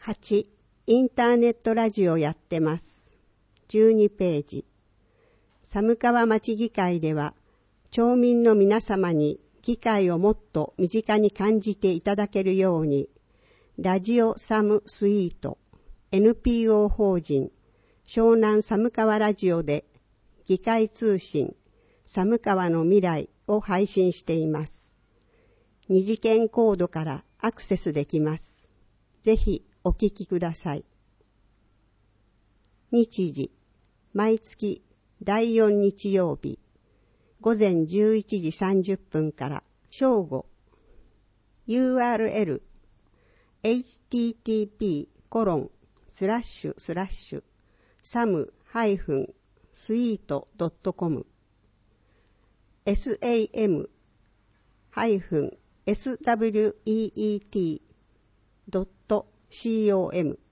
8、インターネットラジオやってます。12ページ。寒川町議会では、町民の皆様に議会をもっと身近に感じていただけるように、ラジオサムスイート NPO 法人湘南寒川ラジオで議会通信寒川の未来を配信しています。二次元コードからアクセスできます。ぜひお聞きください。日時、毎月第4日曜日、午前11時30分から正午。URL http://sam-sweet.com sam-sweet.com